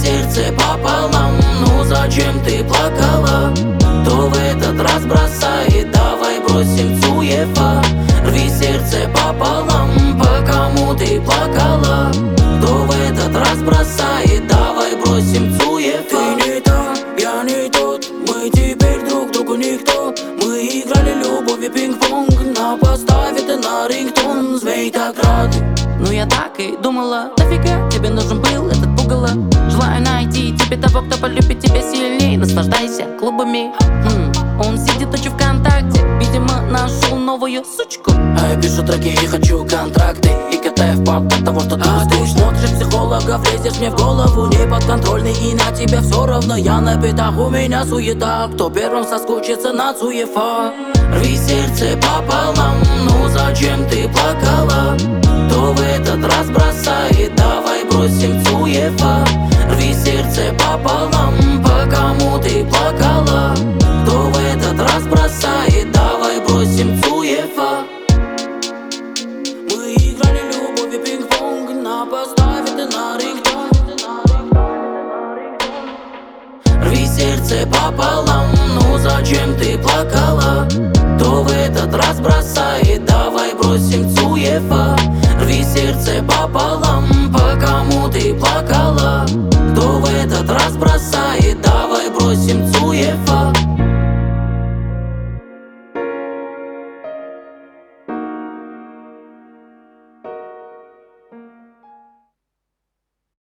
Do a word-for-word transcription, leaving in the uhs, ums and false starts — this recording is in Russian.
сердце пополам. Ну зачем ты плакала? Кто в этот раз бросает? Давай бросим цуефа. Рви сердце пополам. По кому ты плакала? Кто в этот раз бросает? Давай бросим цуефа. Ты не та, я не тот, мы теперь друг другу никто. Мы играли любовь и пинг-понг, на поставе ты на рингтон. Змей так рады. Ну я так и думала, нафига тебе нужен был этот пугало? Желаю найти тебе того, кто полюбит тебя сильней. Наслаждайся клубами. хм, Он сидит ночью ВКонтакте, видимо нашел новую сучку. А я пишу треки и хочу контракты, и катаю в пап от того, что ты а ты смотришь психологов, лезешь мне в голову. Не подконтрольный и на тебя все равно. Я на битах, у меня суета. Кто первым соскучится на цуефа? Рви сердце пополам. Ну зачем ты плакала? Кто в этот раз бросает? Давай бросим цуефа. Рви сердце пополам. По кому ты плакала? Кто в этот раз бросает? Давай бросим цуефа. Мы играли любовь и пинг-понг, на поставе ты на рингтон. Рви сердце пополам. Ну зачем ты плакала? Кто в этот раз бросает? Давай бросим цуефа. Рви сердце пополам. По кому ты плакала?